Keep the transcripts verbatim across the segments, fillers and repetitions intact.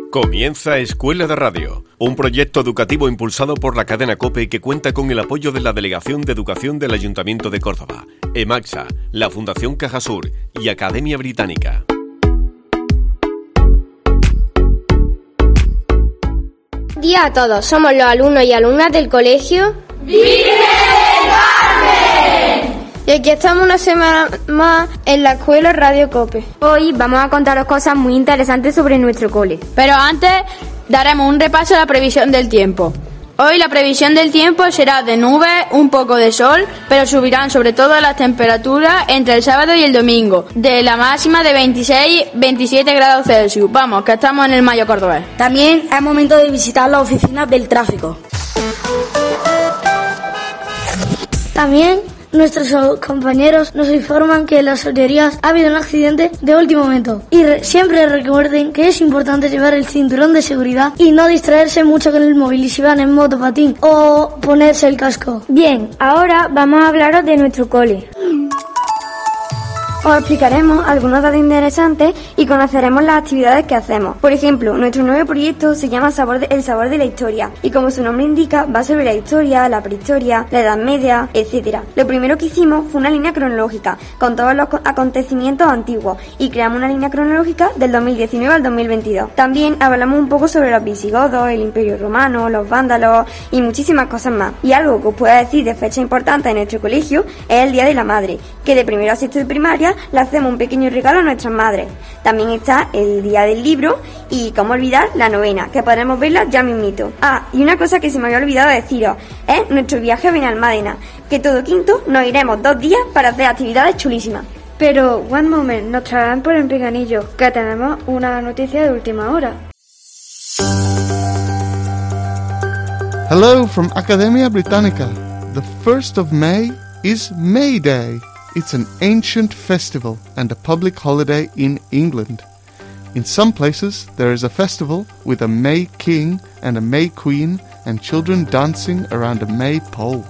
Comienza Escuela de Radio, un proyecto educativo impulsado por la cadena COPE y que cuenta con el apoyo de la Delegación de Educación del Ayuntamiento de Córdoba, EMAXA, la Fundación Cajasur y Academia Británica. Día a todos, somos los alumnos y alumnas del colegio Virgen del Carmen. Y aquí estamos una semana más en la escuela Radio COPE. Hoy vamos a contaros cosas muy interesantes sobre nuestro cole. Pero antes daremos un repaso a la previsión del tiempo. Hoy la previsión del tiempo será de nubes, un poco de sol, pero subirán sobre todo las temperaturas entre el sábado y el domingo, de la máxima de veintiséis a veintisiete grados Celsius. Vamos, que estamos en el Mayo cordobés. También es momento de visitar las oficinas del tráfico. También nuestros compañeros nos informan que en las solterías ha habido un accidente de último momento. Y re- siempre recuerden que es importante llevar el cinturón de seguridad y no distraerse mucho con el móvil y si van en motopatín o ponerse el casco. Bien, ahora vamos a hablaros de nuestro cole. Os explicaremos algunos datos interesantes y conoceremos las actividades que hacemos. Por ejemplo, nuestro nuevo proyecto se llama Sabor de, El Sabor de la Historia y como su nombre indica va sobre la historia, la prehistoria, la Edad Media, etcétera. Lo primero que hicimos fue una línea cronológica con todos los acontecimientos antiguos y creamos una línea cronológica del dos mil diecinueve al dos mil veintidós. También hablamos un poco sobre los visigodos, el Imperio Romano, los vándalos y muchísimas cosas más. Y algo que os pueda decir de fecha importante en nuestro colegio es el Día de la Madre, que de primero a sexto de primaria le hacemos un pequeño regalo a nuestras madres. También está el Día del Libro y, cómo olvidar, la novena, que podremos verla ya mismito. Ah, y una cosa que se me había olvidado deciros, es nuestro viaje a Benalmádena, que todo quinto nos iremos dos días para hacer actividades chulísimas. Pero, one moment, nos traerán por el pinganillo, que tenemos una noticia de última hora. Hello from Academia Britannica. The first of May is May Day. It's an ancient festival and a public holiday in England. In some places, there is a festival with a May King and a May Queen and children dancing around a May pole.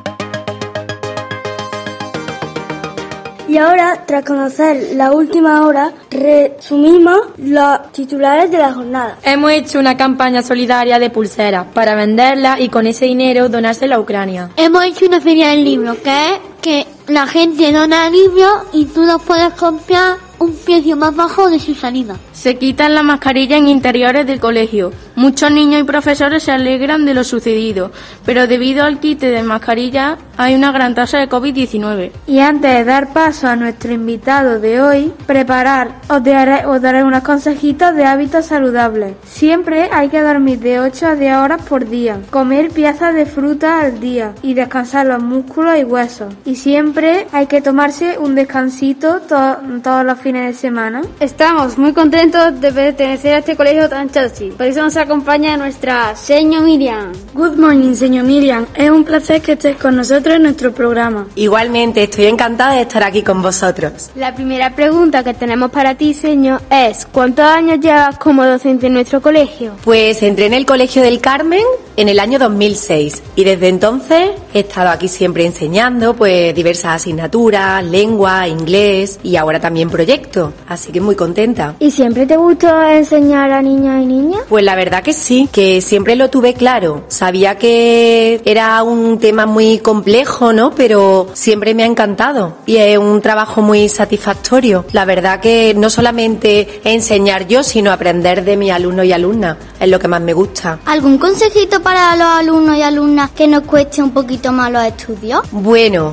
Y ahora, tras conocer la última hora, resumimos los titulares de la jornada. Hemos hecho una campaña solidaria de pulseras para venderlas y con ese dinero donársela a Ucrania. Hemos hecho una feria del libro, que es que la gente dona libros y tú los puedes comprar un precio más bajo de su salida. Se quitan la mascarilla en interiores del colegio. Muchos niños y profesores se alegran de lo sucedido, pero debido al quite de mascarilla hay una gran tasa de covid diecinueve. Y antes de dar paso a nuestro invitado de hoy, preparar, os daré, os daré unos consejitos de hábitos saludables. Siempre hay que dormir de ocho a diez horas por día, comer piezas de fruta al día y descansar los músculos y huesos. Y siempre hay que tomarse un descansito to- todos los fines de semana. Estamos muy contentos de pertenecer a este colegio tan chachi. Por eso nos acompaña nuestra señor Miriam. Good morning, señor Miriam. Es un placer que estés con nosotros en nuestro programa. Igualmente, estoy encantada de estar aquí con vosotros. La primera pregunta que tenemos para ti, señor, es ¿cuántos años llevas como docente en nuestro colegio? Pues entré en el Colegio del Carmen en el año dos mil seis y desde entonces he estado aquí siempre enseñando pues diversas asignaturas, lengua, inglés y ahora también proyectos, así que muy contenta. ¿Y siempre te gustó enseñar a niñas y niñas? Pues la verdad que sí, que siempre lo tuve claro. Sabía que era un tema muy complejo, ¿no? Pero siempre me ha encantado y es un trabajo muy satisfactorio. La verdad que no solamente enseñar yo, sino aprender de mis alumnos y alumnas es lo que más me gusta. ¿Algún consejito para los alumnos y alumnas que nos cueste un poquito más los estudios? Bueno,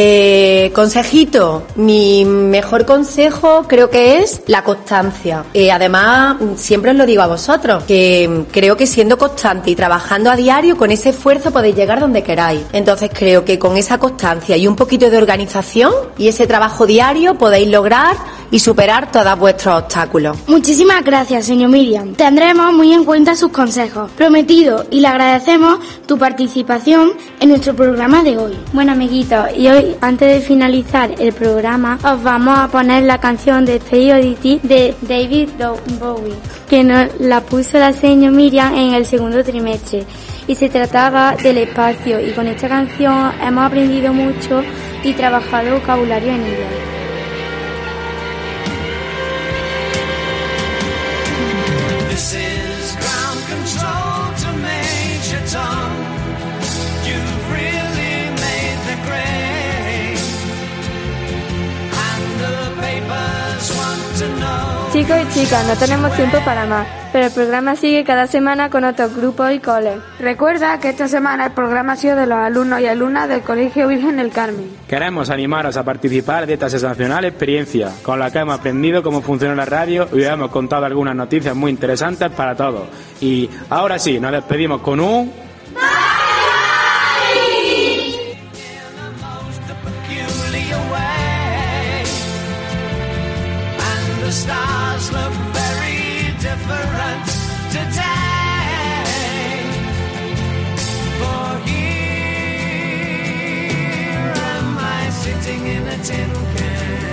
eh, consejito, mi mejor consejo creo que es la constancia. Eh, además, siempre os lo digo a vosotros, que creo que siendo constante y trabajando a diario, con ese esfuerzo podéis llegar donde queráis. Entonces creo que con esa constancia y un poquito de organización y ese trabajo diario podéis lograr y superar todos vuestros obstáculos. Muchísimas gracias, señor Miriam. Tendremos muy en cuenta sus consejos. Prometido, y le agradecemos tu participación en nuestro programa de hoy. Bueno, amiguitos, y hoy, antes de finalizar el programa, os vamos a poner la canción de Periodity de David Bowie, que nos la puso la señora Miriam en el segundo trimestre. Y se trataba del espacio, y con esta canción hemos aprendido mucho y trabajado vocabulario en inglés. This is chicos y chicas, no tenemos tiempo para más, pero el programa sigue cada semana con otros grupos y coles. Recuerda que esta semana el programa ha sido de los alumnos y alumnas del Colegio Virgen del Carmen. Queremos animaros a participar de esta sensacional experiencia, con la que hemos aprendido cómo funciona la radio y os hemos contado algunas noticias muy interesantes para todos. Y ahora sí, nos despedimos con un... Stars look very different today. For here am I sitting in a tin can.